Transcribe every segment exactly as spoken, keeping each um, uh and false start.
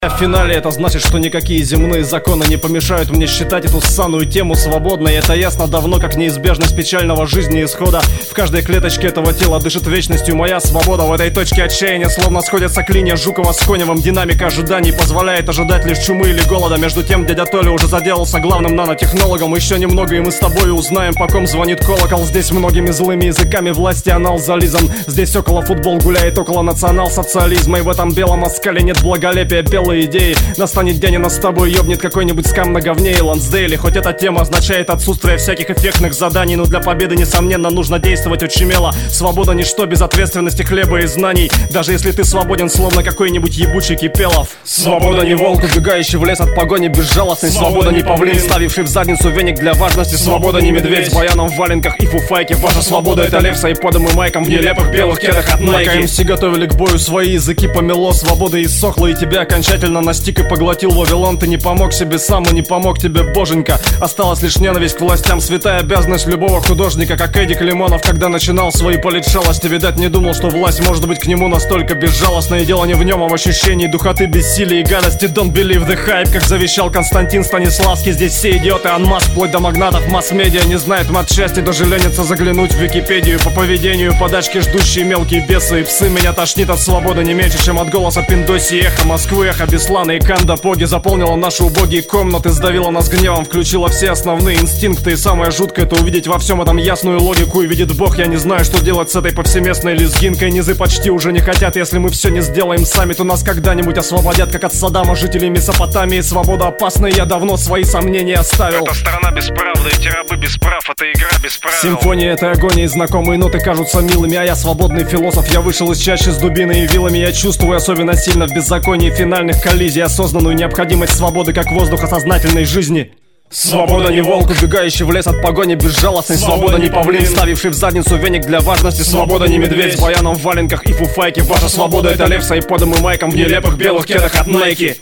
В финале это значит, что никакие земные законы не помешают мне считать эту ссаную тему свободной. Это ясно давно, как неизбежность печального жизни исхода. В каждой клеточке этого тела дышит вечностью моя свобода. В этой точке отчаяния словно сходятся клинья Жукова с Коневым. Динамика ожиданий позволяет ожидать лишь чумы или голода. Между тем дядя Толя уже заделался главным нанотехнологом. Еще немного и мы с тобой узнаем, по ком звонит колокол. Здесь многими злыми языками власти анал зализан. Здесь около футбол гуляет, около национал-социализма. И в этом белом оскале нет благолепия, белой идеи. Настанет день, и нас с тобой ёбнет какой-нибудь скам на говне и Лансдейле. Хоть эта тема означает отсутствие всяких эффектных заданий, но для победы, несомненно, нужно действовать очень смело. Свобода ничто без ответственности, хлеба и знаний. Даже если ты свободен, словно какой-нибудь ебучий Кипелов. Свобода не волк, убегающий в лес от погони безжалостный. Свобода не павлин, ставивший в задницу веник для важности. Свобода не медведь с баяном в валенках и фуфайке. Ваша свобода — это лев с айподом и майком в нелепых белых кедах от Nike. Пока эм си готовили к бою свои языки помело, свобода иссохла и тебя окончательно настиг и поглотил Вавилон. Ты не помог себе сам и не помог тебе боженька. Осталась лишь ненависть к властям, святая обязанность любого художника, как Эдик Лимонов, когда начинал свои политшалости. Видать, не думал, что власть может быть к нему настолько безжалостна. И дело не в нем, а в ощущении духоты, бессилия и гадости. Don't believe the hype, как завещал Константин Станиславский. Здесь все идиоты анмас, вплоть до магнатов масс-медиа. Не знает матчасти, даже ленится заглянуть в Википедию. По поведению подачки ждущие мелкие бесы и псы. Меня тошнит от свободы не меньше, чем от голоса Пиндоси, эхо Москвы, эхо Беслана и Канда Поги. Заполнила наши убогие комнаты, сдавила нас гневом, включила все основные инстинкты. И самое жуткое — это увидеть во всем этом ясную логику. И видит Бог, я не знаю, что делать с этой повсеместной лезгинкой. Низы почти уже не хотят, если мы все не сделаем сами, то нас когда-нибудь освободят, как от Саддама жителей Месопотамии. Свобода опасна, и я давно свои сомнения оставил. Это страна без правды, эти рабы без прав, это игра без правил. Симфония — это агония, знакомые ноты кажутся милыми. А я свободный философ, я вышел из чащи с дубиной и вилами. Я чувствую особенно сильно в беззаконии финальных коллизий осознанную необходимость свободы, как воздуха сознательной жизни. Свобода не волк, убегающий в лес от погони безжалостный. Свобода не павлин, ставивший в задницу веник для важности. Свобода не медведь с баяном в валенках и фуфайке. Ваша свобода — это лев с айподом и майком в нелепых белых кедах от Nike.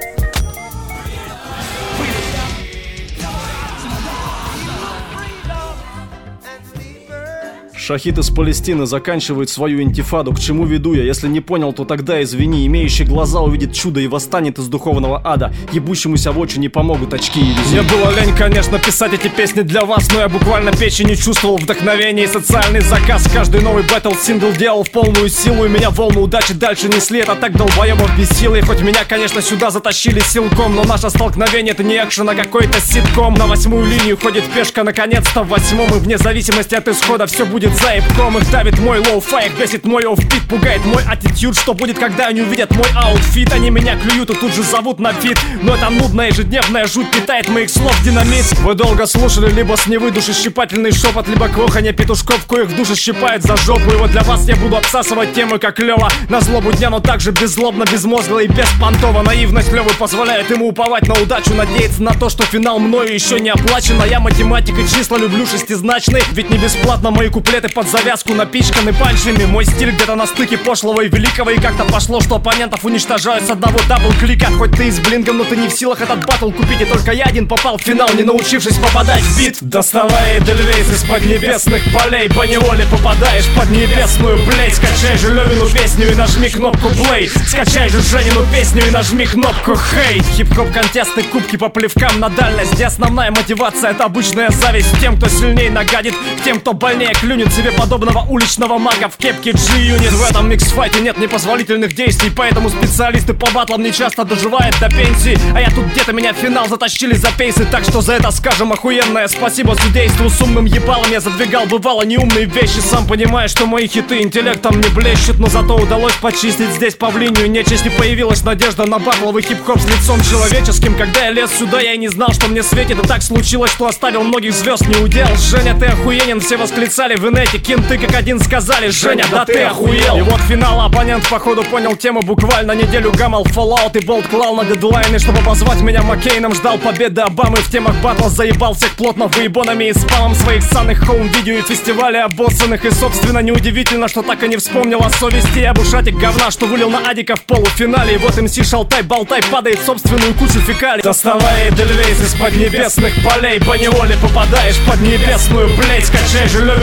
Шахид из Палестины заканчивает свою интифаду. К чему веду я? Если не понял, то тогда извини. Имеющий глаза увидит чудо и восстанет из духовного ада. Ебущемуся в очи не помогут очки и иллюзии. Мне было лень, конечно, писать эти песни для вас, но я буквально печенью чувствовал вдохновение и социальный заказ. Каждый новый бэтл-сингл делал в полную силу, и меня волны удачи дальше несли. Это так долбоебов бесило. И хоть меня, конечно, сюда затащили силком, но наше столкновение — это не экшен, а какой-то ситком. На восьмую линию ходит пешка, наконец-то в восьмом. И вне зависимости от исхода все будет заебком. Их давит мой лоу-фай, их бесит мой офбит, пугает мой аттитюд. Что будет, когда они увидят мой аутфит? Они меня клюют и тут же зовут на фит. Но эта нудная ежедневная жуть питает моих слов динамит. Вы долго слушали либо с невы душещипательный шепот, либо кроханье петушков, коих души щипает за жопу. И вот для вас я буду обсасывать темы как Лева на злобу дня, но также беззлобно, безмозгло и беспонтово. Наивность Левы позволяет ему уповать на удачу, надеяться на то, что финал мною еще не оплачен. А я математик и числа люблю шестизначные, ведь не бесплатно мои куплеты под завязку напичканы панчами. Мой стиль где-то на стыке пошлого и великого. И как-то пошло, что оппонентов уничтожают с одного дабл-клика. Хоть ты и с блингом, но ты не в силах этот баттл купить. И только я один попал в финал, не научившись попадать в бит. Доставай Эдельвейс из-под небесных полей, по неволе попадаешь под небесную плей. Скачай же Левину песню и нажми кнопку play. Скачай же Женину песню и нажми кнопку hate. Хип-хоп контесты, кубки по плевкам на дальность, где основная мотивация — это обычная зависть тем, кто сильнее нагадит, тем, кто больнее клюнет себе подобного уличного мага в кепке G-Unit. В этом микс-файте нет непозволительных действий, поэтому специалисты по батлам не часто доживают до пенсии. А я тут где-то меня в финал затащили за пейсы, так что за это скажем охуенное спасибо судейству. С умным ебалом я задвигал бывало неумные вещи. Сам понимаешь, что мои хиты интеллектом не блещут, но зато удалось почистить здесь павлинию нечисть. И появилась надежда на батловый хип-хоп с лицом человеческим. Когда я лез сюда, я и не знал, что мне светит. И так случилось, что оставил многих звезд не удел. Женя, ты охуенен, все восклицали в инете. Кенты как один сказали: Женя, да ты охуел. И вот финал, оппонент походу понял тему буквально. Неделю гамал Fallout и болт клал на дедлайны, чтобы позвать меня Маккейном. Ждал победы Обамы в темах батла, заебал всех плотно выебонами и спамом своих ссаных хоум-видео и фестивалей обоссанных. И собственно неудивительно, что так и не вспомнил о совести. Я бушатик говна, что вылил на Адика в полуфинале. И вот эм си Шалтай болтай падает в собственную кучу фекалий. Доставай Эдельвейс из-под небесных полей, по неволе попадаешь под небесную плей. Скачай же Левину песню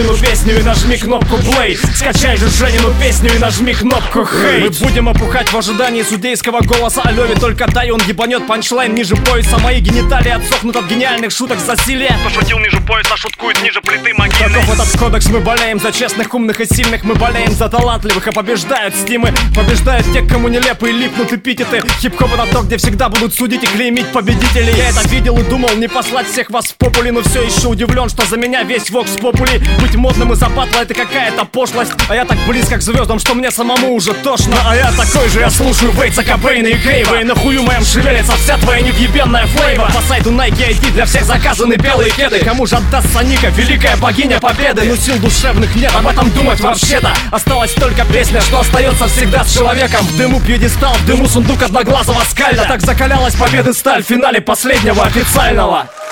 песню и нажми кнопку play. Скачай же Женину песню и нажми кнопку hate. Мы будем опухать в ожидании судейского голоса о Лёве. Только дай он ебанет панчлайн ниже пояса. Мои гениталии отсохнут от гениальных шуток засилия. Пошутил ниже пояса, шуткует ниже плиты могильной. Таков этот кодекс, мы болеем за честных, умных и сильных. Мы болеем за талантливых, а побеждают стимы. Побеждают те, кому нелепые липнут эпитеты. Хип-хоп это то, где всегда будут судить и клеймить победителей. Я это видел и думал не послать всех вас в попули. Но все еще удивлен, что за меня весь вокс попули. Быть модным из-за батла это какая-то пошлость. А я так близко к звездам, что мне самому уже тошно. А я такой же, я слушаю Вейтса, Кобейна и Крейва. И нахую моем шевелится вся твоя невъебенная флейва. По сайту Nike ай ди для всех заказаны белые кеды. Кому же отдастся Ника, великая богиня победы? Но сил душевных нет, об этом думать вообще-то. Осталась только песня, что остается всегда с человеком. В дыму пьедестал, в дыму сундук одноглазого скальда. Так закалялась победы сталь в финале последнего официального.